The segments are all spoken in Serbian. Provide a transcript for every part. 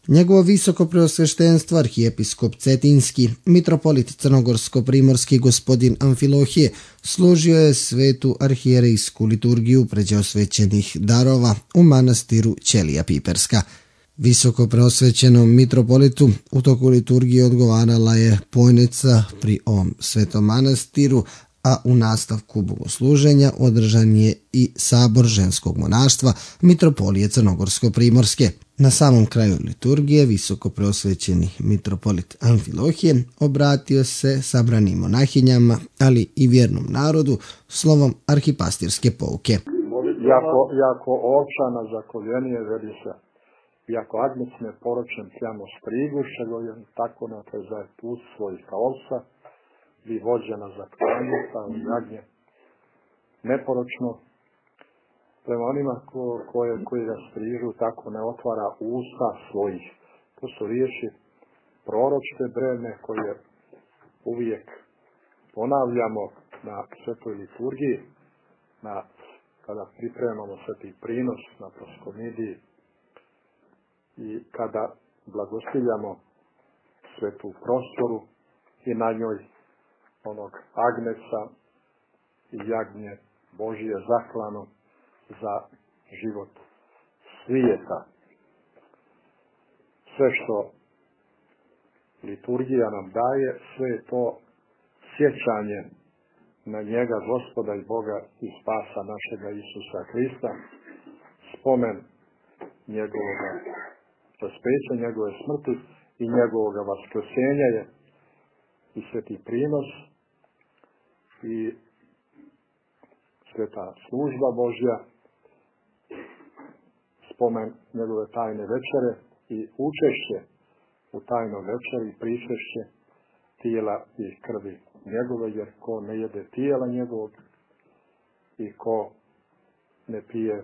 Njegovo visoko preosveštenstvo arhijepiskop Cetinski, mitropolit crnogorsko-primorski gospodin Amfilohije, služio je svetu arhijerejsku liturgiju pređe osvećenih darova u manastiru Ćelija Piperska. Visoko preosvećenom mitropolitu u toku liturgije odgovarala je pojnica pri ovom svetom manastiru, a u nastavku bogosluženja održan je i sabor ženskog monaštva mitropolije Crnogorsko-primorske. Na samom kraju liturgije visoko preosvećeni mitropolit Amfilohije obratio se sabranim monahinjama, ali i vjernom narodu slovom arhipastirske pouke. Jako ovčana zakoljenije veli se, iako agnec ne poročen tjamo striguše gojen, tako na te zaje put svojih ovca, vi vođena za klanjica, jagnje, neporočno, prema onima koji ga strižu, tako ne otvara usta svojih. To su riječi proročke brevne koje uvijek ponavljamo na svetoj liturgiji, kada pripremamo sveti prinos na proskomidiji i kada blagostiljamo svetu prostoru i na njoj onog agneca i jagnje Božije zaklano za život svijeta. Sve što liturgija nam daje, sve je to sjećanje na njega, Gospoda i Boga i spasa našega Isusa Hrista, spomen njegovoga raspeća, njegove smrti i njegovoga vaskrsenja je i sveti prinos i sveta služba Božja, spomen njegove tajne večere i učešće u tajnoj večeri i pričešće tijela i krvi njegove, jer ko ne jede tijela njegovog i ko ne pije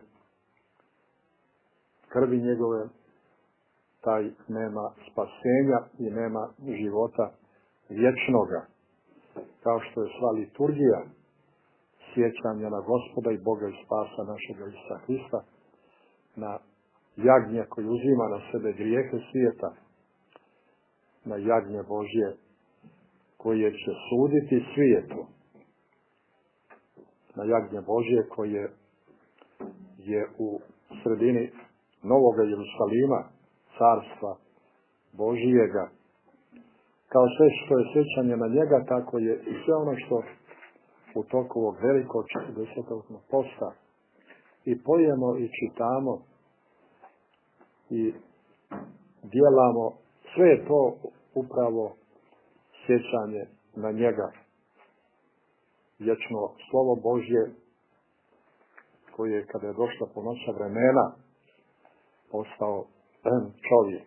krvi njegove, taj nema spasenja i nema života vječnoga. Kao što je sva liturgija sjećanja na Gospoda i Boga i spasa našega Isusa Hrista, na jagnje koji uzima na sebe grijehe svijeta, na jagnje Božje koje će suditi svijetu, na jagnje Božje koje je u sredini Novoga Jerusalima, carstva Božijega. Kao sve što je sjećanje na njega, tako je i sve ono što u toku ovog velikog 40. posta i pojemo i čitamo i djelamo, sve je to upravo sjećanje na njega. Vječno slovo Božje koje kada je došla ponoća vremena postao čovjek,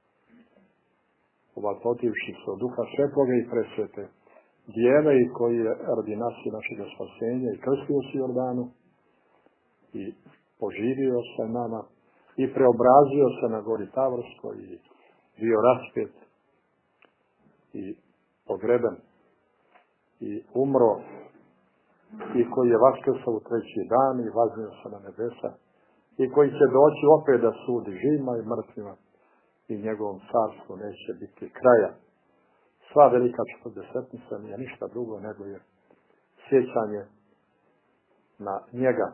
ovatovivši se od Duha Svetoga i presvete Djeve i koji je radi nas i našega spasenja i krstio se Jordanu i poživio se nama i preobrazio se na gori Tavorskoj i bio raspet i pogreben i umro i koji je vaskrsao u treći dan i vaznio se na nebesa i koji će doći opet da sudi živima i mrtvima i njegovom carstvu neće biti kraja. Sva velika četrdesetnica nije ništa drugo nego je sjećanje na njega.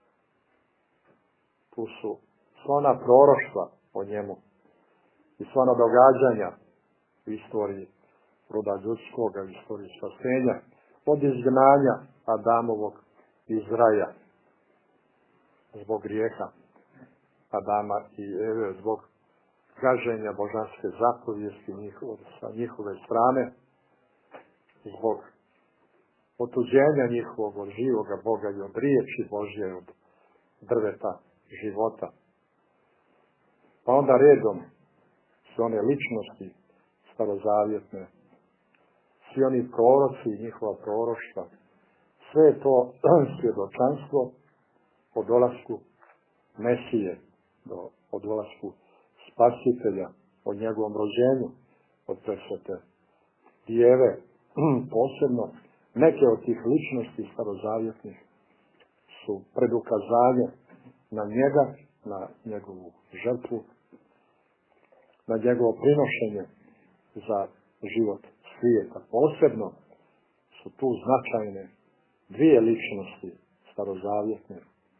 Tu su sva ona proroštva o njemu i sva ona događanja u istoriji roda ljudskoga, u istoriji spasenja, od izgnanja Adamovog iz raja zbog grijeha Adama i Eve, zbog gaženja božanske zapovijesti sa njihove strane, zbog otuđenja njihovog od živoga Boga i od riječi Božje, od drveta života. Pa onda redom su one ličnosti starozavjetne, svi oni proroci i njihova proroštva, sve je to svjedočanstvo o dolasku Mesije, o dolasku Spasitelja, o njegovom rođenju, od presvete Djeve. Posebno neke od tih ličnosti starozavjetnih su predukazanje na njega, na njegovu žrtvu, na njegovo prinošenje za život svijeta. Posebno su tu značajne dvije ličnosti starozavjetne.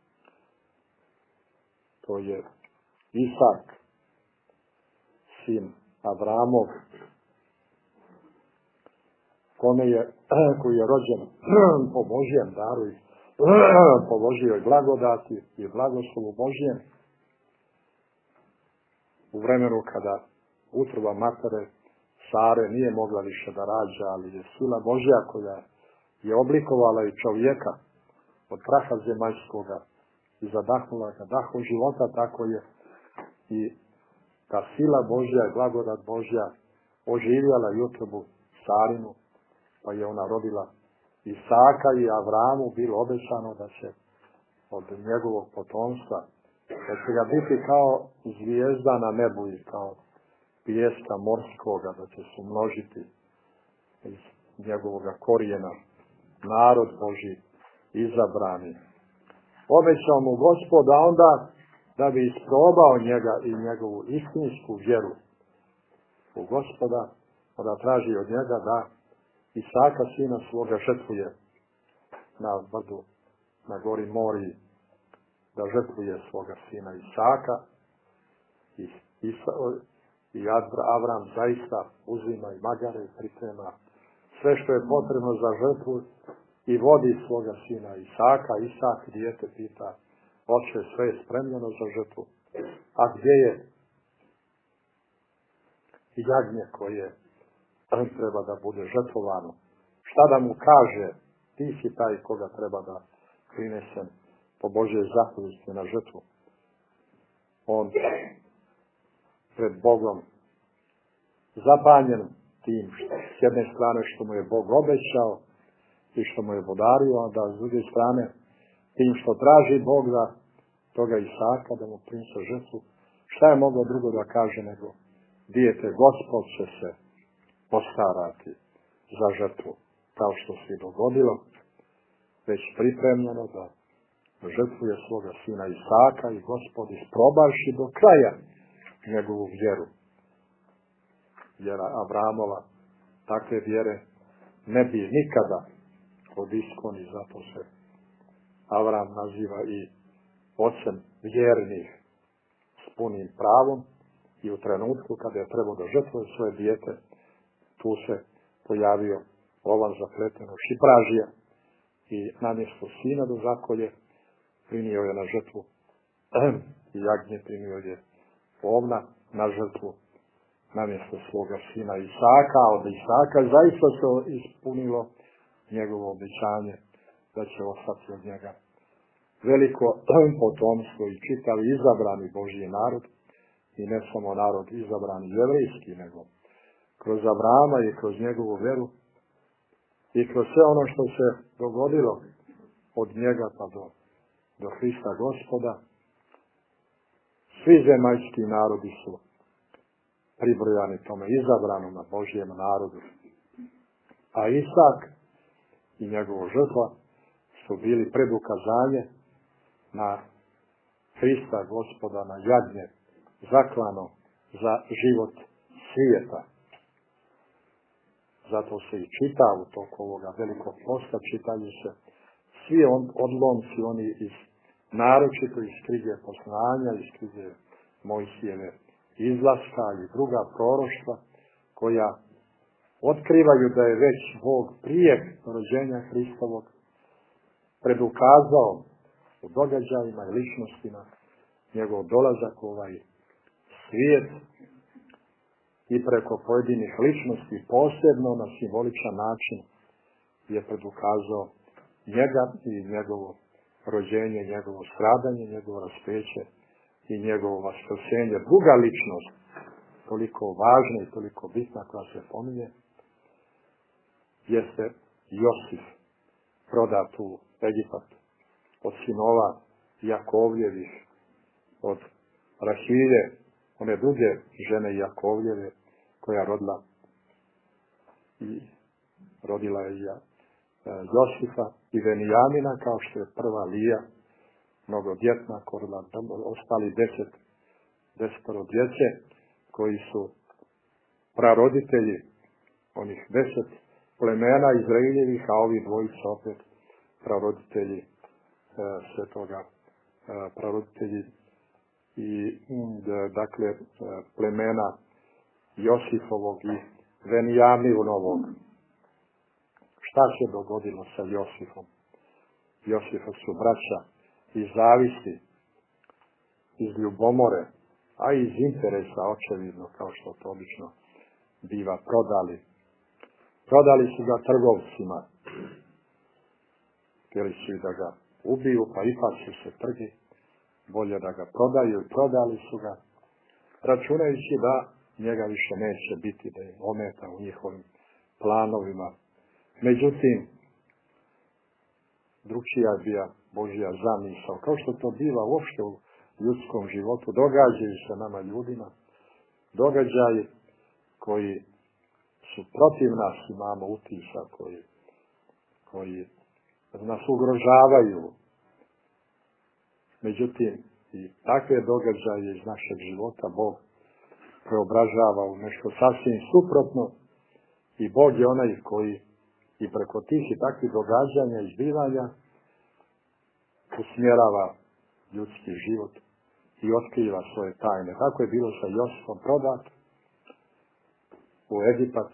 To je Isak, sin Avramov, koji je rođen po Božjem daru i po Božjoj blagodati i blagoslovu Božjem, u vremenu kada utroba matere Sare nije mogla više da rađa, ali je sila Božja koja je oblikovala i čovjeka od praha zemaljskoga i zadahnula ga dahom života, tako je i ta sila Božja i blagodat Božja oživjala i utrobu Sarinu, pa je ona rodila Isaka i Avramu bilo obećano da će od njegovog potomstva, da će ga biti kao zvijezda na nebu i kao pijeska morskoga, da će se množiti iz njegovoga korijena narod Božji izabrani. Obećao mu Gospod, a onda da bi isprobao njega i njegovu istinsku vjeru u Gospoda, onda traži od njega da Isaka, sina svoga, žrtvuje na brdu, na gori Moriji, da žrtvuje svoga sina Isaka. I Avram zaista uzima i magare i priprema sve što je potrebno za žrtvu i vodi svoga sina Isaka. Isak, dijete, pita: Oče, sve je spremljeno za žrtvu, a gdje je jagnje koje treba da bude žrtvovano? Šta da mu kaže? Ti si taj koga treba da prinesem po Božjoj zapovesti na žrtvu. On pred Bogom zapanjen tim s jedne strane što mu je Bog obećao i što mu je podario, a da s druge strane tim što traži Bog da toga Isaka da mu prinese žrtvu, šta je mogao drugo da kaže nego: dijete, Gospod će se postarati za žrtvu, kao što se i dogodilo, već pripremljeno da žrtvuje svoga sina Isaka i Gospod isprobavši do kraja njegovu vjeru. Vjera Avramova, takve vjere ne bi nikada odiskoni, zato se Avram naziva i ocem vjernih s punim pravom, i u trenutku kada je trebao da žrtvuje svoje dijete, tu se pojavio ovan zapleteno šipražija i namjesto sina do zakolje prinio je na žrtvu i jagnje, prinio je ovna na žrtvu namjesto svoga sina Isaka. Od Isaka zaista se ispunilo njegovo obećanje da će ostati od njega veliko potomstvo i čitav izabrani Božji narod, i ne samo narod izabrani jevrejski, nego kroz Avrama i kroz njegovu veru i kroz sve ono što se dogodilo od njega pa do Hrista Gospoda, svi zemaljski narodi su pribrojani tome izabranom na Božjem narodu. A Isak i njegova žrtva su bili predukazanje na Hrista Gospoda, na jagnje zaklano za život svijeta. Zato se i čita u toku ovoga velikog posta, čitaju se svi odlomci, oni naročito iz knjige Poslanja, iz knjige Mojsijeve izlaska i druga proroštva, koja otkrivaju da je već Bog prije rođenja Hristovog predukazao u događajima i ličnostima njegov dolazak u ovaj svijet i preko pojedinih ličnosti, posebno na simboličan način je predukazao njega i njegovo rođenje, njegovo stradanje, njegovo raspeće i njegovo vaskrsenje. Druga ličnost, toliko važna i toliko bitna, koja se pominje, jeste Josif, prodat u Egipat od sinova Jakovljevih, od Rahilje, one druge žene Jakovljeve, koja rodila je Josifa i Venijamina, kao što je prva Lija, mnogodjetna, ostali 10 djece, koji su praroditelji onih 10 plemena Izraeljevih, a ovi dvojica opet praroditelji svetoga, praroditelji i dakle plemena Josifovog i Venijaminovog. Šta se dogodilo sa Josifom? Josifa su braća iz zavisti, iz ljubomore, a iz interesa očevidno, kao što to obično biva, prodali. Prodali su ga trgovcima. Htjeli su i da ga ubiju, pa ipak su se trgi, bolje da ga prodaju, i prodali su ga, računajući da njega više neće biti, da je ometa u njihovim planovima. Međutim, drugčija je bila Božja zamisao, kao što to biva uopšte u ljudskom životu. Događaju se nama ljudima događaji koji su protiv nas, imamo utisak, koji nas ugrožavaju. Međutim, i takve događaje iz našeg života Bog preobražava u nešto sasvim suprotno, i Bog je onaj koji i preko tih i takvih događanja i zbivanja usmjerava ljudski život i otkriva svoje tajne. Tako je bilo sa Josifom, prodat u Egipat,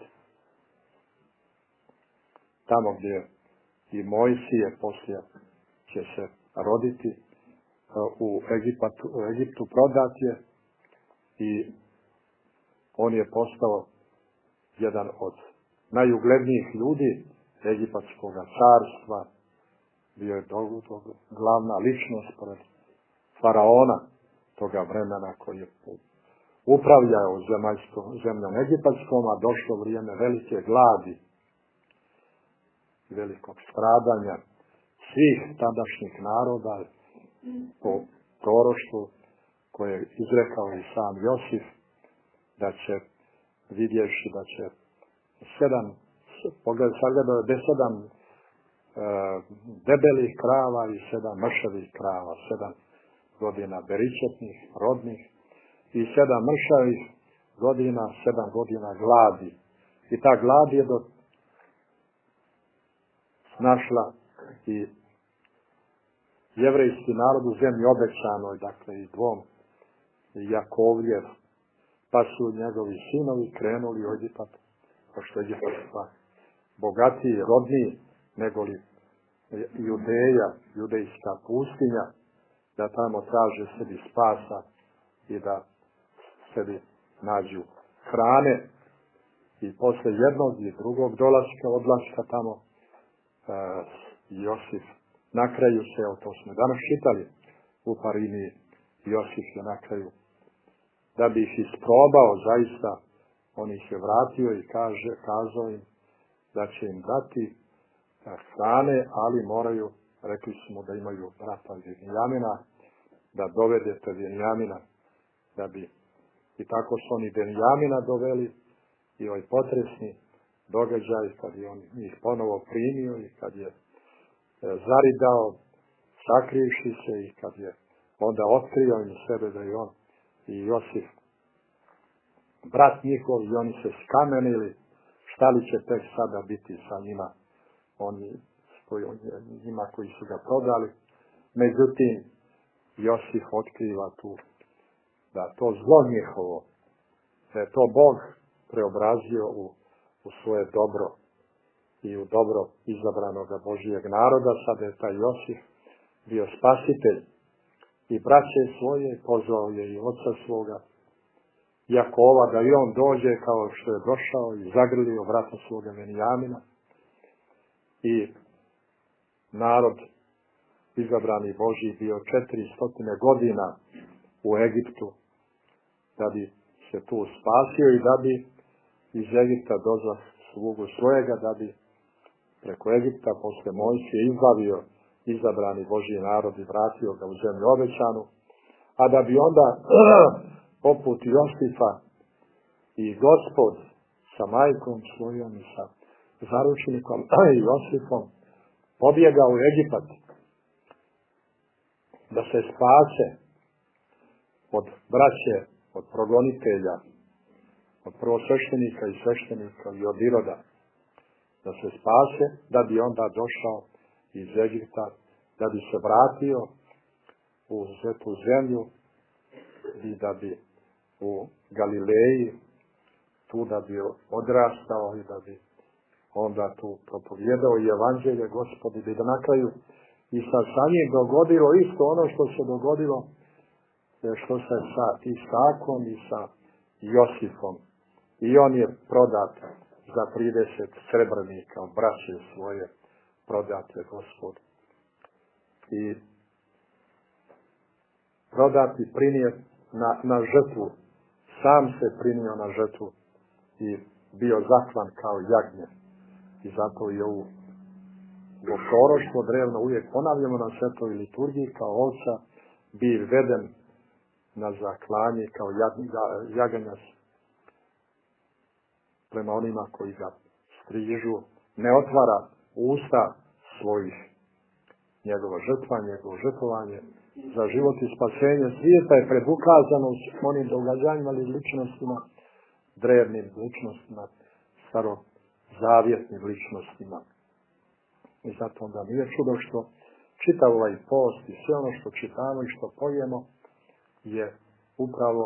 tamo gdje i Mojsije poslije će se roditi, u Egiptu prodat je, i on je postao jedan od najuglednijih ljudi Egipatskog carstva, bio je glavna ličnost pored faraona toga vremena, koji je upravljao zemljom Egipatskom, a došlo vrijeme velike gladi, velikog stradanja svih tadašnjih naroda po proroštvu koje je izrekao i sam Josif, da će, vidjevši da će 7 debelih krava i 7 mršavih krava, 7 godina beričetnih, rodnih, i 7 mršavih godina, 7 godina gladi. I ta glad je snašla i jevrejski narod u zemlji obećanoj, dakle i dvom Jakovljev, pa su njegovi sinovi krenuli u Egipat, pošto je Egipat bogatiji, rodniji nego li Judeja, judejska pustinja, da tamo traže sebi spasa i da sebi nađu hrane. I posle jednog i drugog odlaska tamo, Josif na kraju se, to smo danas čitali u Pariniji, Josif je na kraju, da bi ih isprobao zaista, on ih je vratio i kazao im da će im dati hrane, ali moraju, rekli su mu da imaju brata Benjamina, da dovedete Benjamina, da bi, i tako su oni Benjamina doveli, i ovaj potresni događaj kad je on ih ponovo primio i kad je zaridao, sakrivši se, i kad je onda otkrio im sebe da je on i Josif brat njihov, i oni se skamenili, šta li će tek sada biti sa njima, njima koji su ga prodali. Međutim, Josif otkriva tu da to zlo njihovo, da je to Bog preobrazio u svoje dobro i u dobro izabranoga Božijeg naroda. Sada je taj Josif bio spasitelj i braće svoje, pozvao je i oca svoga Jakova da i on dođe kao što je došao i zagrlio brata svoga Benjamina. I narod izabrani Božji bio 400 godina u Egiptu da bi se tu spasio i da bi iz Egipta dozvao slugu svojega, da bi preko Egipta posle Mojsije izbavio izabrani Božji narod i vratio ga u zemlju obećanu, a da bi onda poput Josifa i Gospod sa majkom svojom i sa zaručnikom i Josifom pobjegao u Egipat da se spase od braće, od progonitelja od prvosveštenika i sveštenika i od Iroda, da se spase, da bi onda došao iz Egipta, da bi se vratio u svetu zemlju i da bi u Galileji, tu da bi odrastao i da bi onda tu propovjedao i evanđelje Gospodi, da na kraju i sa njim dogodilo isto ono što se dogodilo, što se sa Isakom i sa Josifom. I on je prodat za 30 srebrnika od braće svoje, prodate Gospod. I prodat i prinijet na žrtvu. Sam se prinio na žrtvu i bio zaklan kao jagnje. I zato i ovo proroštvo drevno uvijek ponavljamo na svetoj liturgiji kao ovca bi veden na zaklanje kao jaganjac prema onima koji ga strižu, ne otvara usta svojih. Njegova žrtva, njegovo žrtvovanje za život i spasenje svijeta je predukazano s onim događanjima ili ličnostima, drevnim ličnostima, starozavjetnim ličnostima. I zato onda nije čudo što čitav ovaj post i sve ono što čitamo i što pojemo je upravo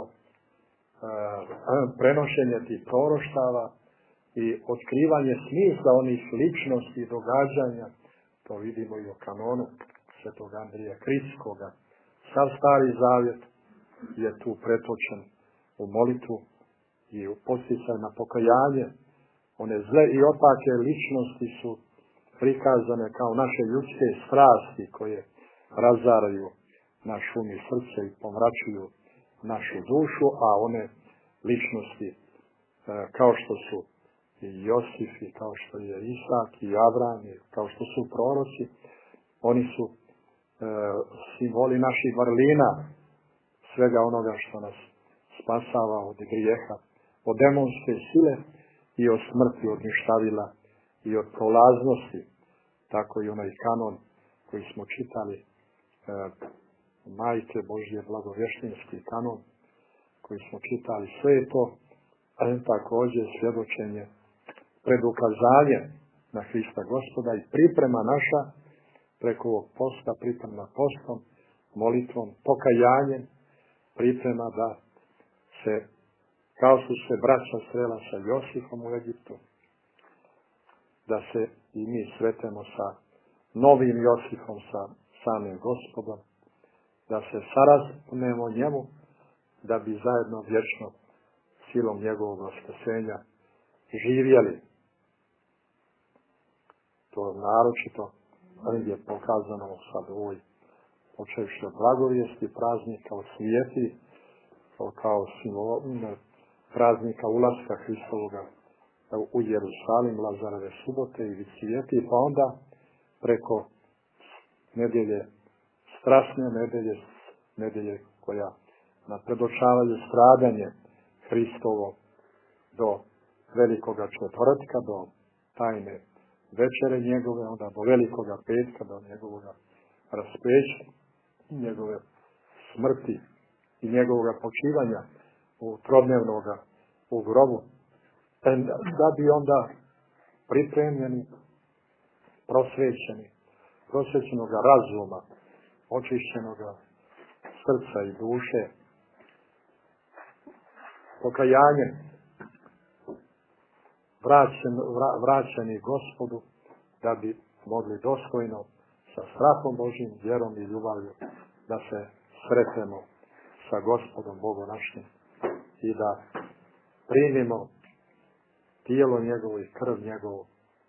prenošenje tih proroštava i otkrivanje smisla onih ličnosti i događanja. To vidimo i u kanonu svetog Andrija Kritskoga. Sav Stari Zavjet je tu pretočen u molitvu i u posticaj na pokajanje. One zle i opake ličnosti su prikazane kao naše ljudske strasti koje razaraju naš um i srce i pomračuju našu dušu, a one ličnosti kao što su i Josif, i kao što je Isak, i Avram, i kao što su proroci, oni su simboli naših vrlina, svega onoga što nas spasava od grijeha, od demonske sile i od smrti, od ništavila i od prolaznosti. Tako i onaj kanon koji smo čitali, Majke Božje, blagovještinski kanon koji smo čitali, sve je to također svjedočenje, predukazanje na Hrista Gospoda i priprema naša preko ovog posta, priprema postom, molitvom, pokajanjem, priprema da se, kao su se braća srela sa Josifom u Egiptu, da se i mi sretemo sa novim Josifom, sa samim Gospodom, da se sarazumemo njemu, da bi zajedno vječno silom njegovog vaskrsenja živjeli. To naročito je pokazano sad u ovoj počevši od blagovijesti, praznika od svijeti, kao simbol praznika ulaska Hristovoga u Jerusalim, Lazareve subote i svijeti, pa onda preko nedjelje, strasne nedjelje koja na predočavaju stradanje Hristovo do velikoga četvrtka, do tajne večere njegove, onda do velikoga petka, do njegovoga raspeća, njegove smrti i njegovoga počivanja u trodnevnoga u grobu, da bi onda pripremljeni, prosvećenoga razuma, očišćenoga srca i duše, pokajanjem, vraćeni Gospodu, da bi mogli dostojno sa strahom Božjim, vjerom i ljubavlju da se sretemo sa Gospodom Bogom našim i da primimo tijelo njegovo i krv njegovu,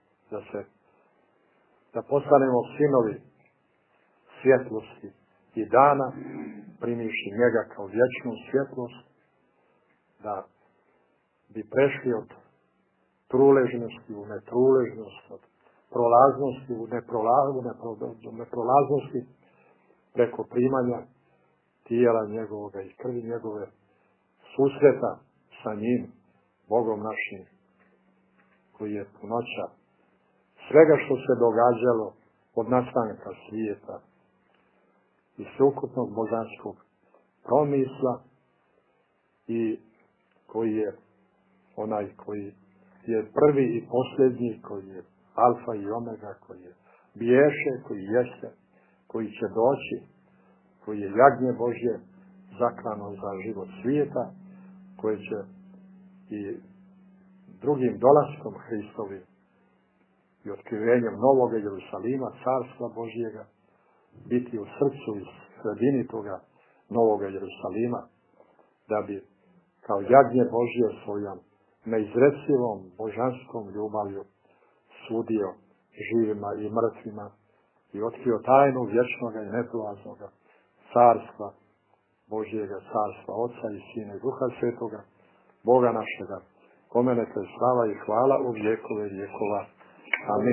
da postanemo sinovi svjetlosti i dana, primivši njega kao vječnu svjetlost, da bi prešli od truležnosti u netruležnost, od prolaznosti u neprolaznosti, preko primanja tijela njegovoga i krvi njegove, susreta sa njim, Bogom našim, koji je punoća svega što se događalo od nastanka svijeta i sveukupnog božanskog promisla i koji je onaj koji je prvi i posljednji, koji je alfa i omega, koji je biješe, koji jeste, koji će doći, koji je jagnje Božje zaklano za život svijeta, koje će i drugim dolaskom Hristovim i otkrivenjem Novog Jerusalima, Carstva Božjega, biti u srcu i sredini toga Novog Jerusalima, da bi kao jagnje Božje svojom neizrecivom božanskom ljubavlju sudio živima i mrtvima i otkrio tajnu vječnoga i neprolaznoga Carstva Božjega, Carstva Oca i Sina i Duha Svetoga, Boga našega, kome neka je slava i hvala u vjekove vjekova. Amin.